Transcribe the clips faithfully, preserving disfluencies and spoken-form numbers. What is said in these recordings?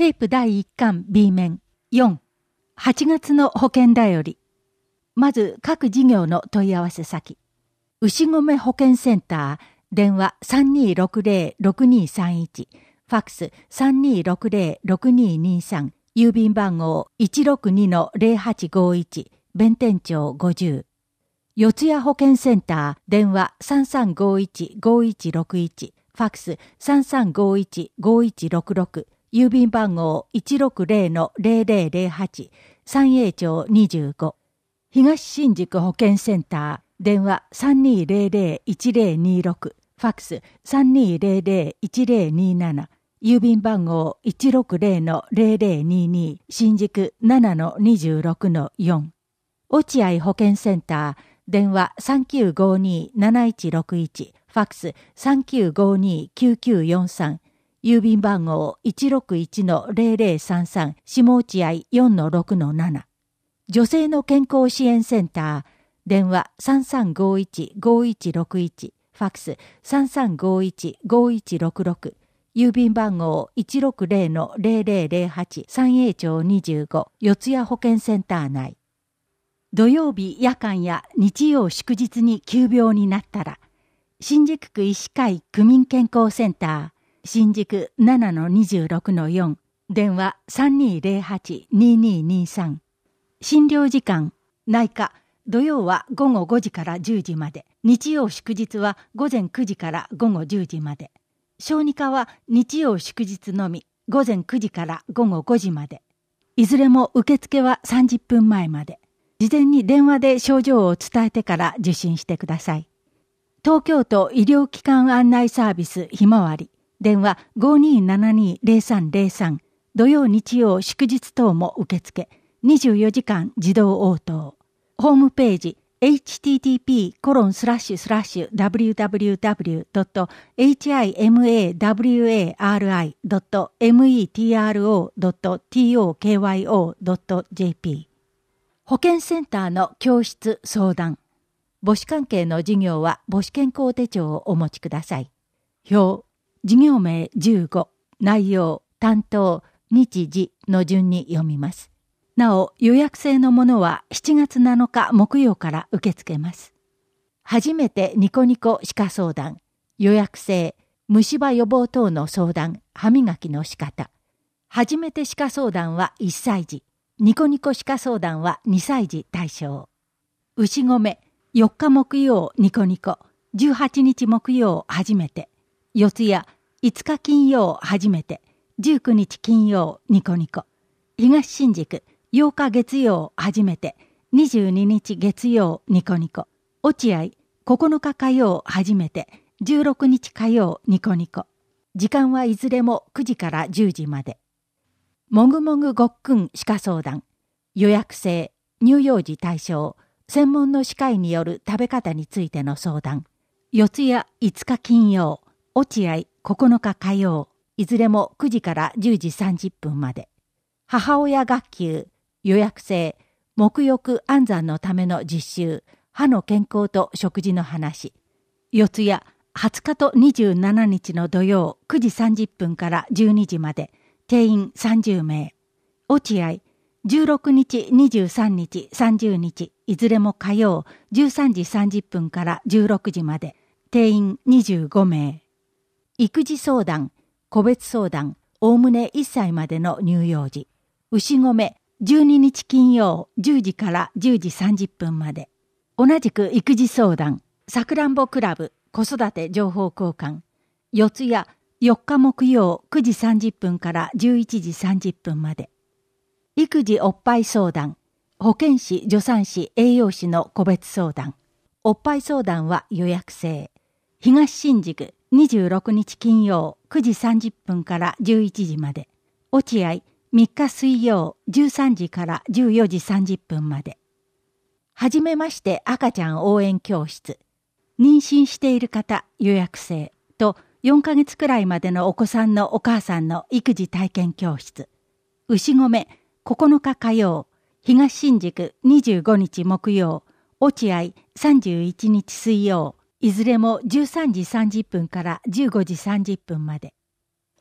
テープだいいっかん B 面よん、はちがつの保険だより。まず各事業の問い合わせ先。牛込保健センター、電話 さんにーろくぜろろくにーさんいち、ファックス さんにーろくぜろろくにーにーさん、郵便番号 いちろくにのぜろはちごいち、弁天町ごじゅう。四谷保健センター、電話 さんさんごいちごいちろくいち、ファックス さんさんごいちごいちろくろく、郵便番号 いちろくぜろのぜろぜろぜろはち、三栄町にじゅうご。東新宿保健センター、電話 さんにーぜろぜろいちぜろにろく、ファックス さんにーぜろぜろいちぜろになな、郵便番号 いちろくぜろのぜろぜろにに、新宿ななのにじゅうろくのよん。落合保健センター、電話 さんきゅうごになないちろくいち、ファックス さんきゅうごにきゅうきゅうよんさん、郵便番号 いちろくいちのぜろぜろさんさん、下落合よんのろくのなな。女性の健康支援センター、電話 さんさんごいちごいちろくいち、ファックス さんさんごいちごいちろくろく、郵便番号 いちろくぜろのぜろぜろぜろはち、三栄町にじゅうご、四谷保健センター内。土曜日夜間や日曜祝日に急病になったら、新宿区医師会区民健康センター、新宿ななのにじゅうろくのよん、電話 さんにーぜろはちににーにさん。診療時間、内科、土曜はごごごじからじゅうじまで、日曜祝日はごぜんくじからごごじゅうじまで。小児科は日曜祝日のみ、ごぜんくじからごごごじまで。いずれも受付はさんじゅっぷんまえまで。事前に電話で症状を伝えてから受診してください。東京都医療機関案内サービスひまわり、電話 ごにーななにーぜろさんぜろさん、土曜日曜祝日等も受付、にじゅうよじかん自動応答。ホームページ エイチティーティーピーコロンスラッシュスラッシュダブリューダブリューダブリュードットエイチアイエムエーダブリューエーアールアイドットメトロドットトクヨドットジェーピー。保健センターの教室相談。母子関係の授業は母子健康手帳をお持ちください。表、授業名じゅうご、内容、担当、日時の順に読みます。なお、予約制のものはしちがつなのか木曜から受け付けます。初めてニコニコ歯科相談、予約制、虫歯予防等の相談、歯磨きの仕方。初めて歯科相談はいっさい児、ニコニコ歯科相談はにさい児対象。牛込、よっか木曜ニコニコ、じゅうはちにち木曜初めて、四谷、いつか金曜初めて、じゅうくにち金曜ニコニコ、東新宿、ようか月曜初めて、にじゅうににち月曜ニコニコ、落合、ここのか火曜初めて、じゅうろくにち火曜ニコニコ。時間はいずれもくじからじゅうじまで。もぐもぐごっくん歯科相談、予約制、乳幼児対象、専門の歯科医による食べ方についての相談。四谷いつか金曜、落合ここのか火曜、いずれもくじからじゅうじさんじゅっぷんまで。母親学級、予約制、沐浴安産のための実習、歯の健康と食事の話。四谷はつかとにじゅうしちにちの土曜くじさんじゅっぷんからじゅうにじまで、定員さんじゅうめい。落合、じゅうろくにち、にじゅうさんにち、さんじゅうにち、いずれも火曜じゅうさんじさんじゅっぷんからじゅうろくじまで、定員にじゅうごめい。育児相談、個別相談、おおむねいっさいまでの乳幼児。牛込、じゅうににち金曜じゅうじからじゅうじさんじゅっぷんまで。同じく育児相談、さくらんぼクラブ、子育て情報交換。四谷、よっか木曜くじさんじゅっぷんからじゅういちじさんじゅっぷんまで。育児おっぱい相談、保健師、助産師、栄養士の個別相談。おっぱい相談は予約制。東新宿、にじゅうろくにち金曜くじさんじゅっぷんからじゅういちじまで。落合、みっか水曜じゅうさんじからじゅうよじさんじゅっぷんまで。はじめまして赤ちゃん応援教室。妊娠している方予約制とよんかげつくらいまでのお子さんのお母さんの育児体験教室。牛込、ここのか火曜、東新宿にじゅうごにち木曜、落合さんじゅういちにち水曜、いずれもじゅうさんじさんじゅっぷんからじゅうごじさんじゅっぷんまで。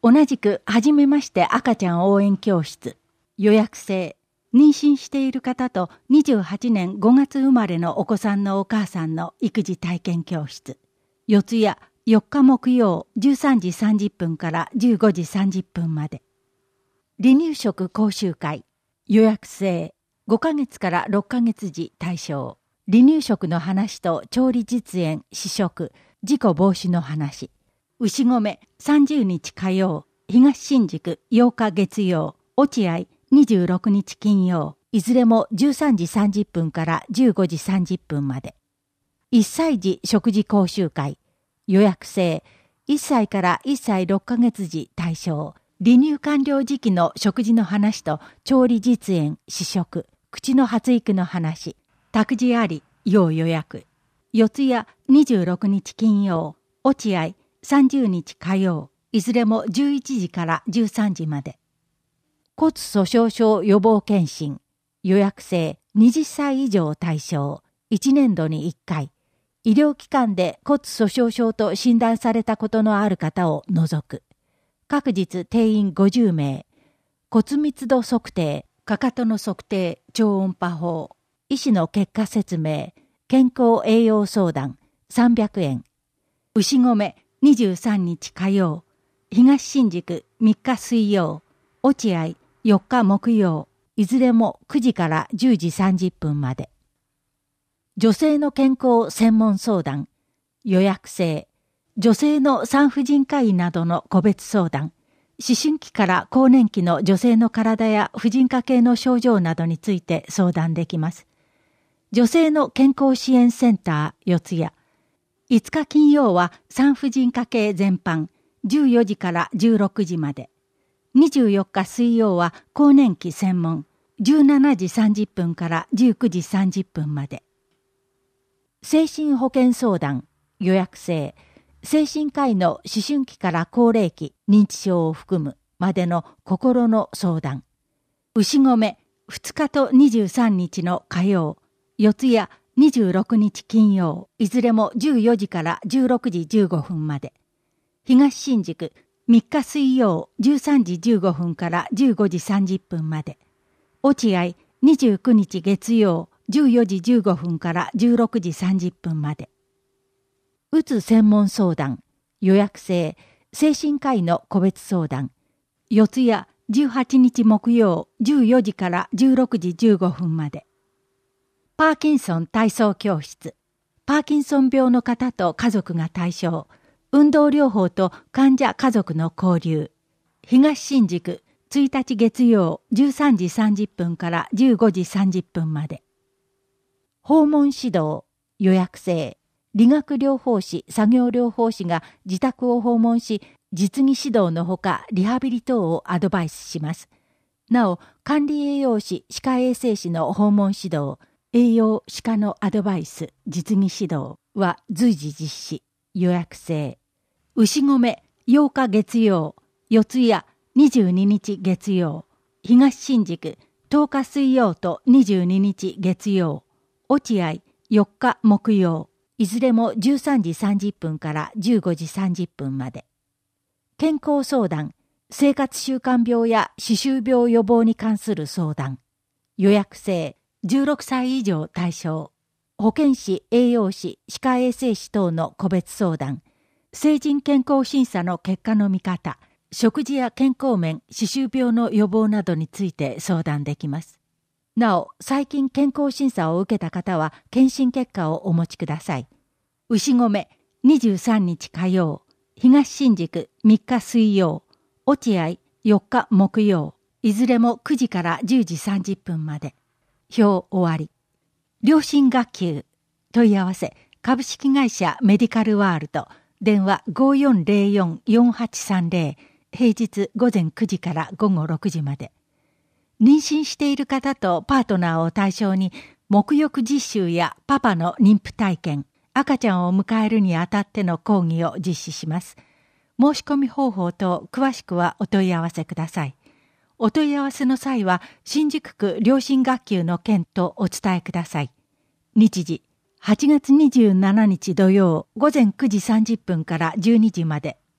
同じくはじめまして赤ちゃん応援教室、予約制、妊娠している方とにじゅうはちねんごがつ生まれのお子さんのお母さんの育児体験教室、四谷よっか木曜じゅうさんじさんじゅっぷんからじゅうごじさんじゅっぷんまで。離乳食講習会、予約制、ごかげつからろっかげつ時対象、離乳食の話と調理実演、試食、事故防止の話、牛込さんじゅうにち火曜、東新宿ようか月曜、落合にじゅうろくにち金曜、いずれもじゅうさんじさんじゅっぷんからじゅうごじさんじゅっぷんまで。いっさい児食事講習会、予約制、いっさいからいっさいろっかげつ時対象、離乳完了時期の食事の話と調理実演、試食、口の発育の話、託児あり、要予約。四谷にじゅうろくにち金曜、落合さんじゅうにち火曜、いずれもじゅういちじからじゅうさんじまで。骨粗鬆症予防検診、予約制、はたち以上対象、いちねんどにいっかい。医療機関で骨粗鬆症と診断されたことのある方を除く。各日定員ごじゅうめい。骨密度測定、かかとの測定、超音波法。医師の結果説明、健康栄養相談、さんびゃくえん。牛込にじゅうさんにち火曜。東新宿みっか水曜。落合よっか木曜。いずれもくじからじゅうじさんじゅっぷんまで。女性の健康専門相談、予約制、女性の産婦人科医などの個別相談、思春期から更年期の女性の体や婦人科系の症状などについて相談できます。女性の健康支援センター、四谷。いつか金曜は産婦人科系全般、じゅうよじからじゅうろくじまで。にじゅうよっか水曜は更年期専門、じゅうしちじさんじゅっぷんからじゅうくじさんじゅっぷんまで。精神保健相談、予約制、精神科医の思春期から高齢期、認知症を含むまでの心の相談。牛込ふつかとにじゅうさんにちの火曜、四谷にじゅうろくにち金曜、いずれもじゅうよじからじゅうろくじじゅうごふんまで。東新宿みっか水曜じゅうさんじじゅうごふんからじゅうごじさんじゅっぷんまで。落合にじゅうくにち月曜じゅうよじじゅうごふんからじゅうろくじさんじゅっぷんまで。うつ専門相談、予約制、精神科医の個別相談。四谷じゅうはちにち木曜じゅうよじからじゅうろくじじゅうごふんまで。パーキンソン体操教室。パーキンソン病の方と家族が対象。運動療法と患者家族の交流。東新宿ついたち月曜じゅうさんじさんじゅっぷんからじゅうごじさんじゅっぷんまで。訪問指導、予約制、理学療法士、作業療法士が自宅を訪問し、実技指導のほかリハビリ等をアドバイスします。なお、管理栄養士、歯科衛生士の訪問指導、栄養歯科のアドバイス、実技指導は随時実施、予約制。牛込ようか月曜、四谷にじゅうににち月曜、東新宿とおか水曜とにじゅうににち月曜、落合よっか木曜、いずれもじゅうさんじさんじゅっぷんからじゅうごじさんじゅっぷんまで。健康相談、生活習慣病や歯周病予防に関する相談。予約制、じゅうろくさい以上対象。保健師、栄養士、歯科衛生士等の個別相談。成人健康審査の結果の見方、食事や健康面、歯周病の予防などについて相談できます。なお、最近健康審査を受けた方は検診結果をお持ちください。牛込にじゅうさんにち火曜、東新宿みっか水曜、落合よっか木曜、いずれもくじからじゅうじさんじゅっぷんまで。表終わり。良心学級問い合わせ株式会社メディカルワールド電話 ごよんぜろよんよんはちさんぜろ 平日午前くじから午後ろくじまで。妊娠している方とパートナーを対象に沐浴実習やパパの妊婦体験、赤ちゃんを迎えるにあたっての講義を実施します。申し込み方法と詳しくはお問い合わせください。お問い合わせの際は新宿区良心学級の件とお伝えください。日時はちがつにじゅうしちにち土曜午前くじさんじゅっぷんからじゅうにじまでと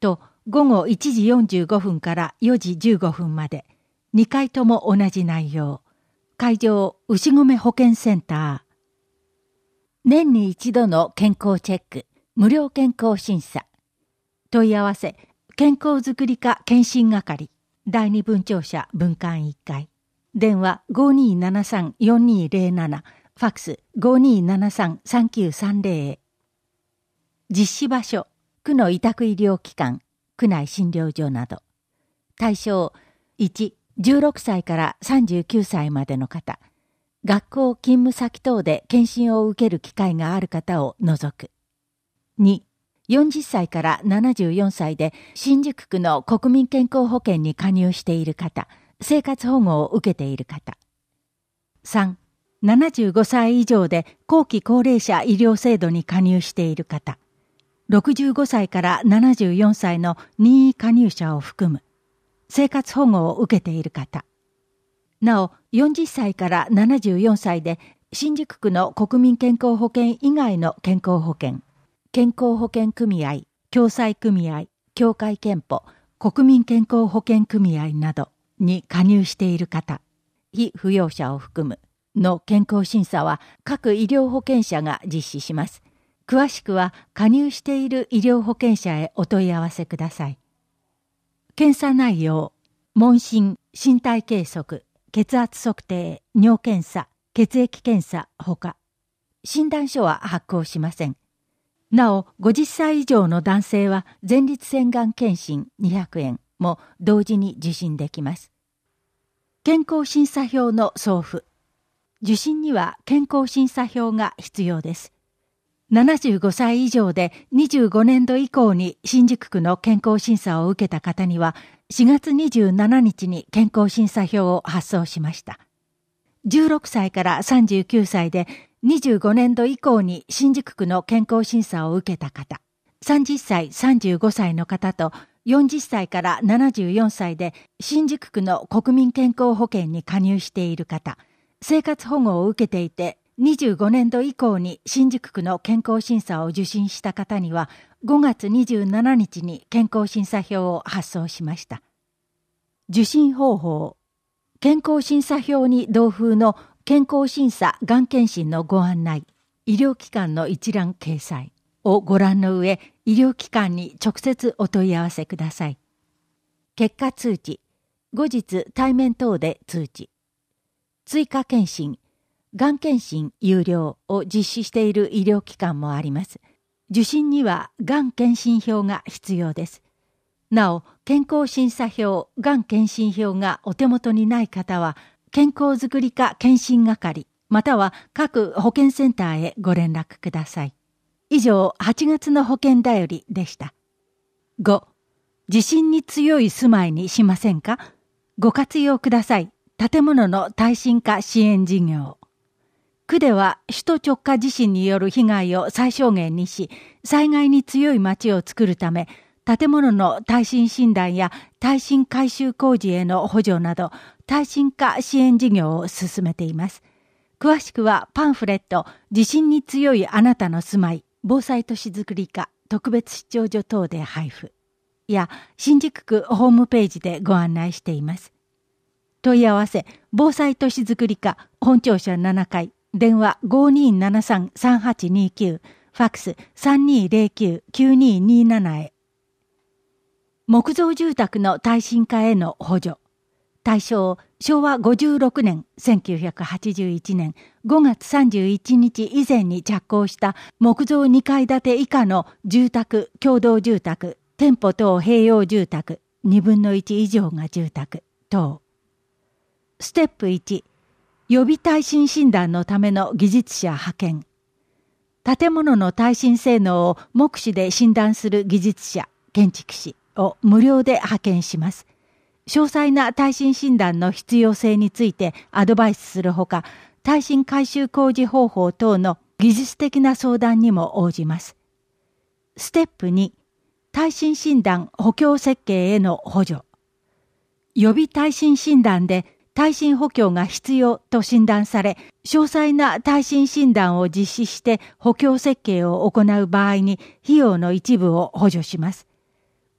ごごいちじよんじゅうごふんからよじじゅうごふんまで、にかいとも同じ内容。会場、牛込保健センター。年に一度の健康チェック、無料健康審査。問い合わせ、健康づくり課検診係、だいに分庁舎分館いっかい。電話 ごにーななさんよんにーぜろなな、ファックス ごにーななさんさんきゅうさんぜろ へ。実施場所、区の委託医療機関、区内診療所など。対象、いち、じゅうろくさいからさんじゅうきゅうさいまでの方。学校勤務先等で検診を受ける機会がある方を除く。に、よんじゅっさいからななじゅうよんさいで新宿区の国民健康保険に加入している方、生活保護を受けている方。さん、ななじゅうごさい以上で後期高齢者医療制度に加入している方。ろくじゅうごさいからななじゅうよんさいの任意加入者を含む。生活保護を受けている方。なお、よんじゅっさいからななじゅうよんさいで新宿区の国民健康保険以外の健康保険、健康保険組合、共済組合、協会憲法、国民健康保険組合などに加入している方、被扶養者を含むの健康審査は各医療保険者が実施します。詳しくは加入している医療保険者へお問い合わせください。検査内容、問診、身体計測、血圧測定、尿検査、血液検査ほか、診断書は発行しません。なお、ごじゅっさい以上の男性は前立腺がん検診にひゃくえんも同時に受診できます。健康審査票の送付。受診には健康審査票が必要です。ななじゅうごさい以上でにじゅうごねんど以降に新宿区の健康審査を受けた方にはしがつにじゅうしちにちに健康審査票を発送しました。じゅうろくさいからさんじゅうきゅうさいでにじゅうごねんど以降に新宿区の健康審査を受けた方、さんじゅっさい、さんじゅうごさいの方とよんじゅっさいからななじゅうよんさいで新宿区の国民健康保険に加入している方、生活保護を受けていてにじゅうごねんど以降に新宿区の健康審査を受診した方にはごがつにじゅうしちにちに健康審査票を発送しました。受診方法。健康審査票に同封の健康審査がん検診のご案内、医療機関の一覧掲載をご覧の上、医療機関に直接お問い合わせください。結果通知。後日対面等で通知。追加検診。がん検診有料を実施している医療機関もあります。受診にはがん検診票が必要です。なお、健康審査票、がん検診票がお手元にない方は、健康づくり課検診係、または各保健センターへご連絡ください。以上、はちがつの保健だよりでした。ご、地震に強い住まいにしませんか？ご活用ください。建物の耐震化支援事業。区では首都直下地震による被害を最小限にし、災害に強い町を作るため、建物の耐震診断や耐震改修工事への補助など、耐震化支援事業を進めています。詳しくはパンフレット、地震に強いあなたの住まい、防災都市づくり課特別出張所等で配布。や、新宿区ホームページでご案内しています。問い合わせ、防災都市づくり課本庁舎ななかい、電話 ごにーななさんさんはちにきゅう、ファックス さんにーぜろきゅうきゅうにーにーなな へ。木造住宅の耐震化への補助。対象、しょうわごじゅうろくねん、せんきゅうひゃくはちじゅういちねんごがつさんじゅういちにち以前に着工した木造にかい建て以下の住宅、共同住宅、店舗等併用住宅、にぶんのいち以上が住宅等。ステップいち、予備耐震診断のための技術者派遣。建物の耐震性能を目視で診断する技術者、建築士を無料で派遣します。詳細な耐震診断の必要性についてアドバイスするほか、耐震改修工事方法等の技術的な相談にも応じます。ステップに、耐震診断補強設計への補助。予備耐震診断で耐震補強が必要と診断され、詳細な耐震診断を実施して補強設計を行う場合に費用の一部を補助します。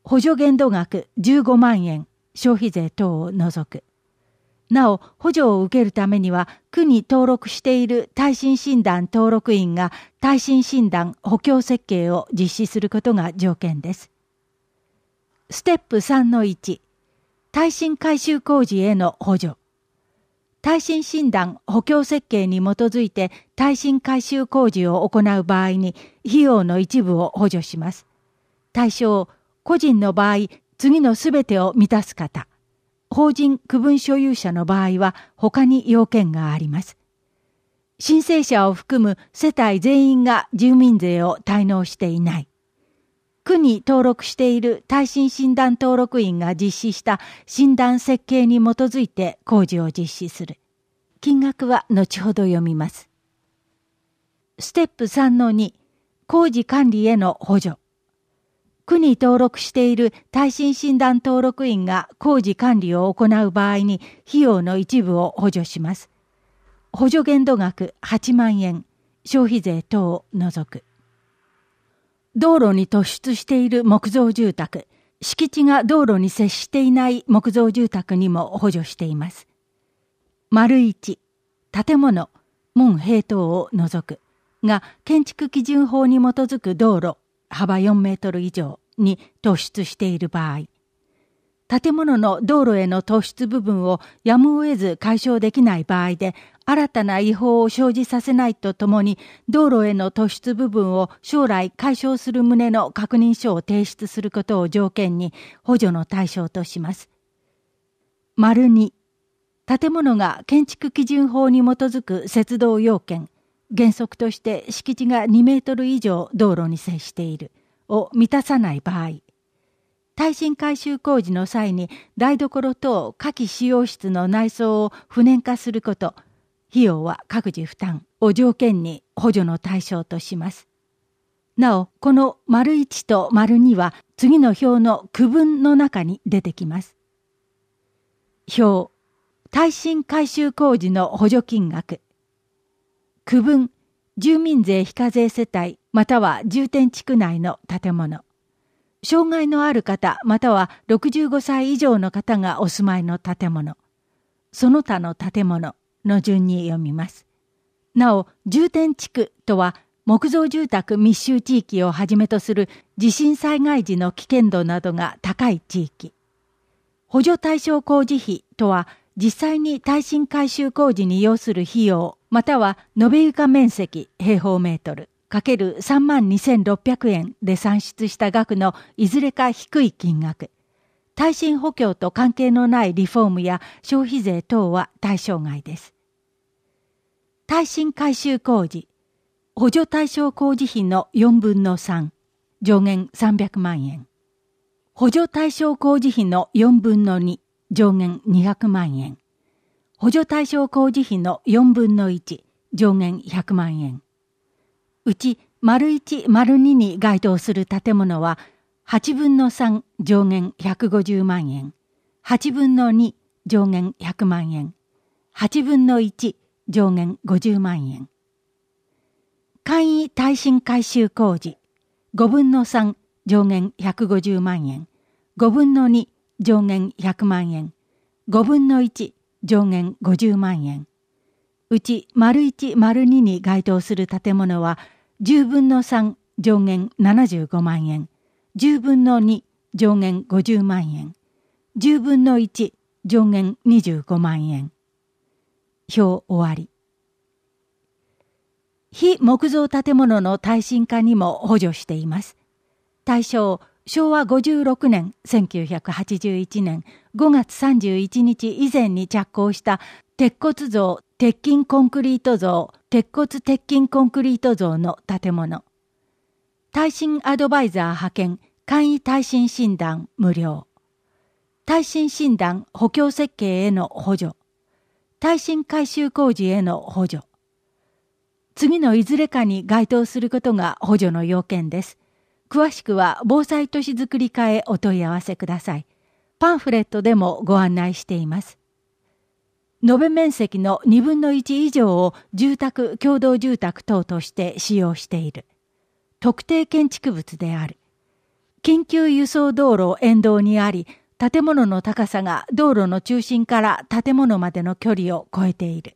補助限度額じゅうごまんえん、消費税等を除く。なお、補助を受けるためには、区に登録している耐震診断登録員が耐震診断補強設計を実施することが条件です。ステップ さんのいち、耐震改修工事への補助。耐震診断補強設計に基づいて耐震改修工事を行う場合に費用の一部を補助します。対象、個人の場合、次のすべてを満たす方。法人区分所有者の場合は他に要件があります。申請者を含む世帯全員が住民税を滞納していない。区に登録している耐震診断登録員が実施した診断設計に基づいて工事を実施する。金額は後ほど読みます。ステップ さんのに、工事管理への補助。区に登録している耐震診断登録員が工事管理を行う場合に費用の一部を補助します。補助限度額はちまんえん、消費税等を除く。道路に突出している木造住宅、敷地が道路に接していない木造住宅にも補助しています。丸いち、建物、門塀等を除くが建築基準法に基づく道路、幅よんメートル以上に突出している場合、建物の道路への突出部分をやむを得ず解消できない場合で、新たな違法を生じさせないとともに、道路への突出部分を将来解消する旨の確認書を提出することを条件に補助の対象とします。丸に、建物が建築基準法に基づく設動要件、原則として敷地がにメートル以上道路に接しているを満たさない場合、耐震改修工事の際に台所等下記使用室の内装を不燃化すること、費用は各自負担を条件に補助の対象とします。なお、この丸いちと丸には次の表の区分の中に出てきます。表、耐震改修工事の補助金額。区分、住民税非課税世帯または重点地区内の建物。障害のある方またはろくじゅうごさい以上の方がお住まいの建物。その他の建物の順に読みます。なお、重点地区とは木造住宅密集地域をはじめとする地震災害時の危険度などが高い地域。補助対象工事費とは実際に耐震改修工事に要する費用または延べ床面積平方メートルかけるさんまんにせんろっぴゃくえんで算出した額のいずれか低い金額。耐震補強と関係のないリフォームや消費税等は対象外です。耐震改修工事、補助対象工事費のよんぶんのさん、上限さんびゃくまんえん。補助対象工事費のよんぶんのに、上限にひゃくまんえん。補助対象工事費のよんぶんのいち、上限ひゃくまんえん。うち、丸いち、丸にに該当する建物は、はちぶんのさん、上限ひゃくごじゅうまんえん。はちぶんのに、上限ひゃくまんえん。はちぶんのいち、上限ごじゅうまんえん。簡易耐震改修工事、ごぶんのさん、上限ひゃくごじゅうまんえん。ごぶんのに、上限ひゃくまんえん。ごぶんのいち、上限ごじゅうまんえん。うち、丸いち、丸にに該当する建物は、じゅうぶんのさん、上限ななじゅうごまんえん。じゅうぶんのに、上限ごじゅうまんえん。じゅうぶんのいち、上限にじゅうごまんえん。表終わり。非木造建物の耐震化にも補助しています。対象、しょうわごじゅうろくねん、せんきゅうひゃくはちじゅういちねんごがつさんじゅういちにち以前に着工した鉄骨造、鉄筋コンクリート造、鉄骨鉄筋コンクリート造の建物。耐震アドバイザー派遣、簡易耐震診断無料。耐震診断補強設計への補助。耐震改修工事への補助。次のいずれかに該当することが補助の要件です。詳しくは防災都市づくり課へお問い合わせください。パンフレットでもご案内しています。延べ面積のにぶんのいち以上を住宅、共同住宅等として使用している。特定建築物である。 緊急輸送道路沿道にあり、建物の高さが道路の中心から建物までの距離を超えている。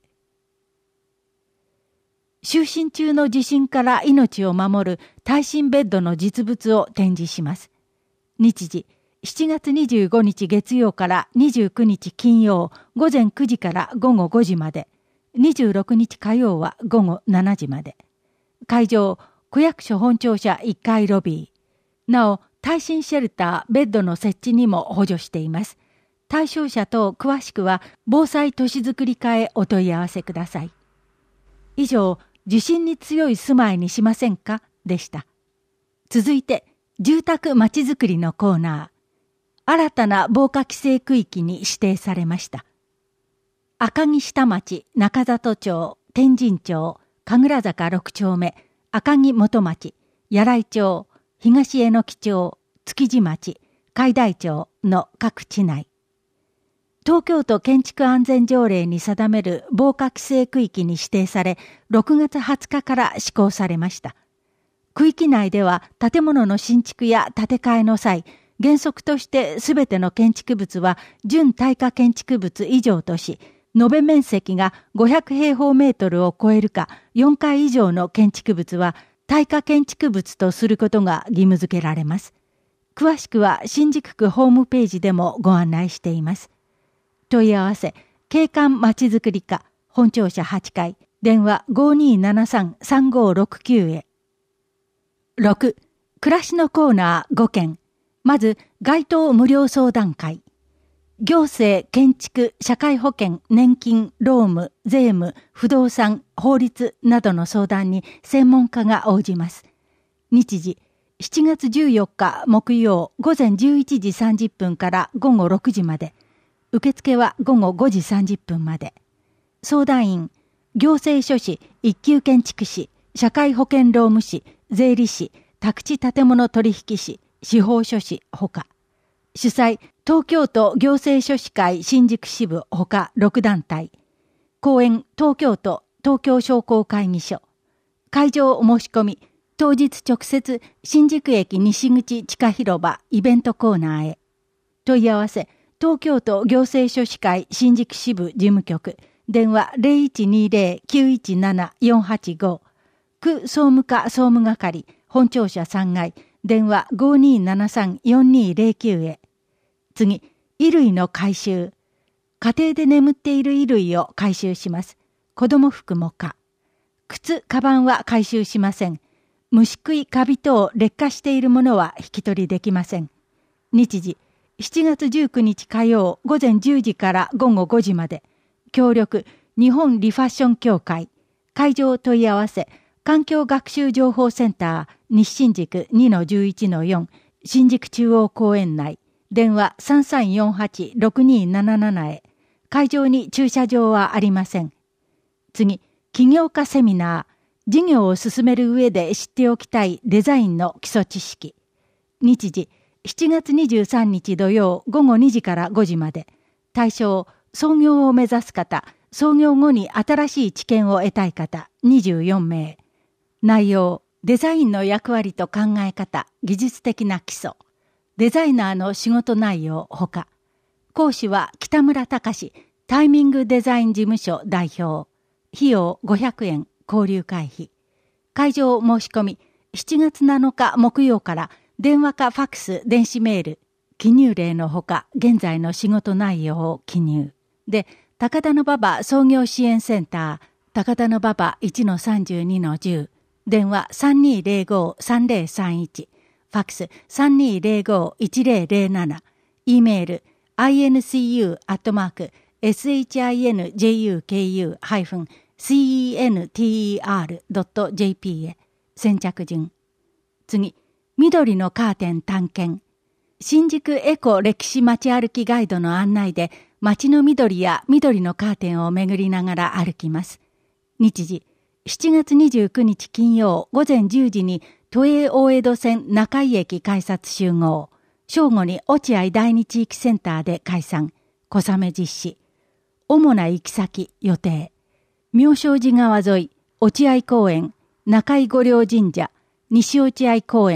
就寝中の地震から命を守る耐震ベッドの実物を展示します。日時、しちがつにじゅうごにち月曜からにじゅうくにち金曜午前くじから午後ごじまで、にじゅうろくにち火曜は午後しちじまで。会場、区役所本庁舎いっかいロビー。なお、耐震シェルター、ベッドの設置にも補助しています。対象者等詳しくは、防災都市づくり課へお問い合わせください。以上、地震に強い住まいにしませんかでした。続いて、住宅まちづくりのコーナー。新たな防火規制区域に指定されました。赤城下町、中里町、天神町、神楽坂ろくちょうめ、赤城元町、柳井町、東榎木町、築地町、海台町の各地内。東京都建築安全条例に定める防火規制区域に指定され、ろくがつはつかから施行されました。区域内では建物の新築や建て替えの際、原則としてすべての建築物は準耐火建築物以上とし、延べ面積がごひゃくへいほうメートルを超えるかよんかい以上の建築物は耐火建築物とすることが義務付けられます。詳しくは新宿区ホームページでもご案内しています。問い合わせ、景観まちづくり課、本庁舎はちかい、電話 ごにーななさんさんごーろくきゅう へ。ろく、暮らしのコーナーごけん。まず、街頭無料相談会。行政、建築、社会保険、年金、労務、税務、不動産、法律などの相談に専門家が応じます。日時、しちがつじゅうよっか木曜午前じゅういちじさんじゅっぷんから午後ろくじまで。受付は午後ごじさんじゅっぷんまで。相談員、行政書士、一級建築士、社会保険労務士、税理士、宅地建物取引士、司法書士ほか。主催、東京都行政書士会新宿支部ほかろくだんたい。講演、東京都東京商工会議所。会場お申し込み、当日直接新宿駅西口地下広場イベントコーナーへ。問い合わせ、東京都行政書士会新宿支部事務局。電話 ゼロいちにゼロ きゅういちなな よんはちご。区総務課総務係、本庁舎さんがい。電話 ごにーななさんよんにーゼロきゅう へ。次、衣類の回収。家庭で眠っている衣類を回収します。子供服もか。靴、カバンは回収しません。虫食い、カビ等劣化しているものは引き取りできません。日時、しちがつじゅうくにち火曜午前じゅうじから午後ごじまで。協力、日本リファッション協会。会場問い合わせ、環境学習情報センター、西新宿 にのじゅういちのよん、新宿中央公園内。電話 さんさんよんはちろくにーなななな へ。会場に駐車場はありません。次、起業家セミナー。事業を進める上で知っておきたいデザインの基礎知識。日時、しちがつにじゅうさんにち土曜午後にじからごじまで。対象、創業を目指す方、創業後に新しい知見を得たい方にじゅうよんめい。内容、デザインの役割と考え方、技術的な基礎。デザイナーの仕事内容ほか。講師は北村隆、タイミングデザイン事務所代表。費用ごひゃくえん、交流会費。会場申し込み、しちがつなのか木曜から電話かファクス、電子メール、記入例のほか、現在の仕事内容を記入。で、高田馬場創業支援センター、高田馬場 いちのさんじゅうにのじゅう、電話 さんにーゼロごーさんぜろさんいち、ファクス さんにーゼロごーいちぜろぜろなな、E メール アイエヌシーユー アットマーク エスエイチアイエヌジェイユーケーユー ハイフン シーイーエヌティーイーアール ドット ジェーピー へ。先着順。次、緑のカーテン探検。新宿エコ歴史街歩きガイドの案内で街の緑や緑のカーテンを巡りながら歩きます。日時、しちがつにじゅうくにち金曜午前じゅうじに都営大江戸線中井駅改札集合。正午に落合第二地域センターで解散。小雨実施。主な行き先、予定。妙正寺川沿い、落合公園、中井御陵神社、西落合公園、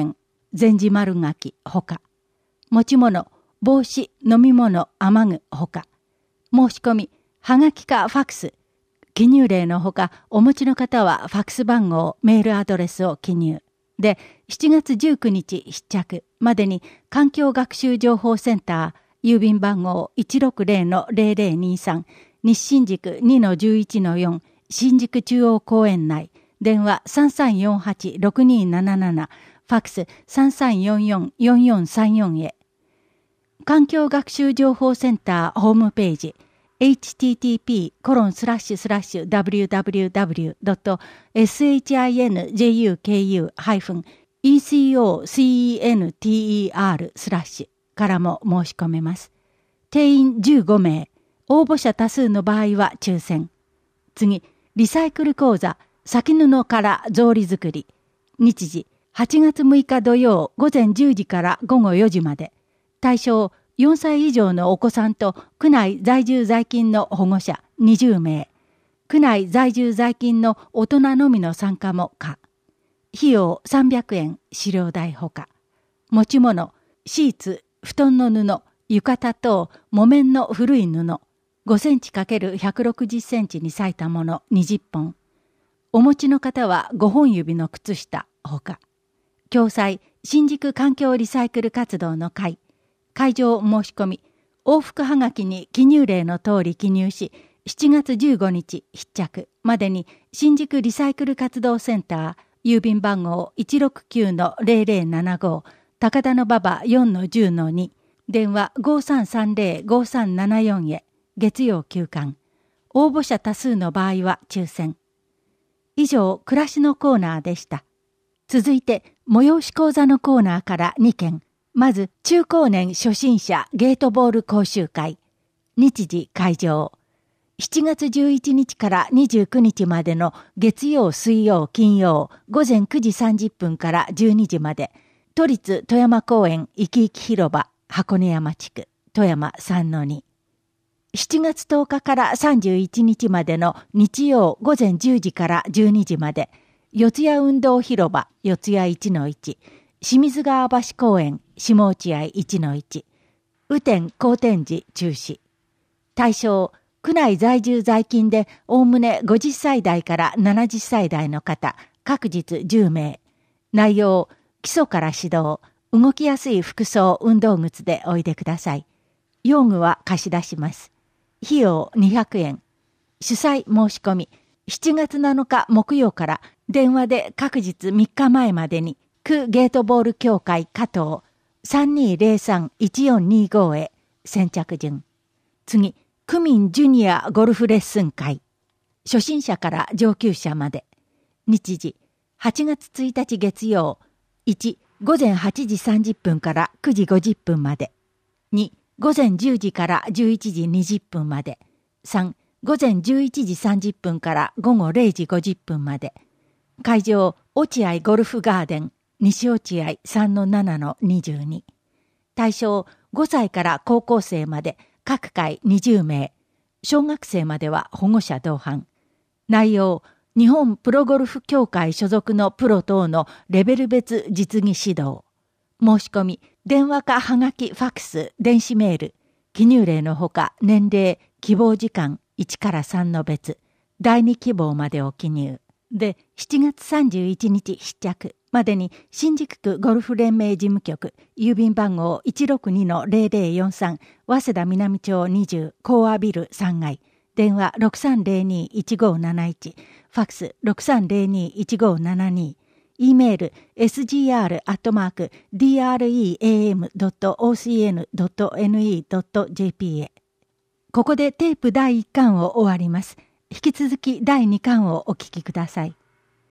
全治丸柿ほか。持ち物、帽子、飲み物、雨具ほか。申し込み、はがきかファックス。記入例のほか、お持ちの方はファックス番号、メールアドレスを記入。で、しちがつじゅうくにち必着までに環境学習情報センター、郵便番号 いちろくぜろのぜろぜろにさん、西新宿 にのじゅういちのよん、新宿中央公園内、電話 さんさんよんはちろくにーなななな、ファックス さんさんよんよんよんよんさんよん へ。環境学習情報センターホームページ、エイチティーティーピーコロンスラッシュスラッシュダブリューダブリューダブリュードットエスエイチアイエヌジェイユーケーユーハイフンイーシーオーシーイーエヌティーイーアールスラッシュからも申し込めます。定員じゅうごめい、応募者多数の場合は抽選。次、リサイクル講座、先布から草履作り。日時、はちがつむいか土曜午前じゅうじから午後よじまで。対象、よんさい以上のお子さんと区内在住在勤の保護者にじゅうめい。区内在住在勤の大人のみの参加も可。費用さんびゃくえん、飼料代ほか。持ち物、シーツ、布団の布、浴衣等、木綿の古い布、ごセンチ ×ひゃくろくじゅっセンチに裂いたものにじゅっぽん。お持ちの方はごほん指の靴下ほか。共催、新宿環境リサイクル活動の会。会場申し込み、往復はがきに記入例の通り記入し、しちがつじゅうごにち必着までに新宿リサイクル活動センター、郵便番号 いちろくきゅうのぜろぜろななご、高田馬場 よんのじゅうのに、電話 ごさんさんぜろごさんななよん へ、月曜休館。応募者多数の場合は抽選。以上、暮らしのコーナーでした。続いて、催し講座のコーナーからにけん。まず、中高年初心者ゲートボール講習会。日時会場。しちがつじゅういちにちからにじゅうくにちまでの月曜、水曜、金曜、午前くじさんじゅっぷんからじゅうにじまで、都立富山公園いきいき広場、箱根山地区、富山 さんのに。しちがつとおかからさんじゅういちにちまでの日曜午前じゅうじからじゅうにじまで、四谷運動広場、四谷いちのいち、清水川橋公園、下落合いちのいち、雨天好天時中止。対象、区内在住在勤でおおむねごじゅっさい代からななじゅっさい代の方、各日じゅうめい。内容、基礎から指導、動きやすい服装、運動靴でおいでください。用具は貸し出します。費用にひゃくえん。主催申し込み、しちがつなのか木曜から電話で各日みっかまえまでに、区ゲートボール協会加藤 さんにーぜろさんいちよんにご へ先着順。次、区民ジュニアゴルフレッスン会。初心者から上級者まで。日時、はちがつついたち月曜。いち、午前はちじさんじゅっぷんからくじごじゅっぷんまで。に、午前じゅうじからじゅういちじにじゅっぷんまで。さん、午前じゅういちじさんじゅっぷんから午後れいじごじゅっぷんまで。会場、落合ゴルフガーデン、西落合 さんのななのにじゅうに。対象、ごさいから高校生まで各回にじゅうめい。小学生までは保護者同伴。内容、日本プロゴルフ協会所属のプロ等のレベル別実技指導。申し込み、電話かはがき、ファックス、電子メール。記入例のほか、年齢、希望時間いちからさんの別。だいに希望までを記入。で、しちがつさんじゅういちにち必着までに新宿区ゴルフ連盟事務局、郵便番号 いちろくにのぜろぜろよんさん、早稲田南町にじゅう、コアビルさんがい。電話 ろくさんぜろにいちごなないち、ファックス ろくさんぜろにいちごななに、E メール エスジーアール アットマーク ディーアールイーエーエム ドット オーシーエヌ ドット エヌイー ドット ジェーピー へ。ここでテープだいいっかんを終わります。引き続きだいにかんをお聞きください。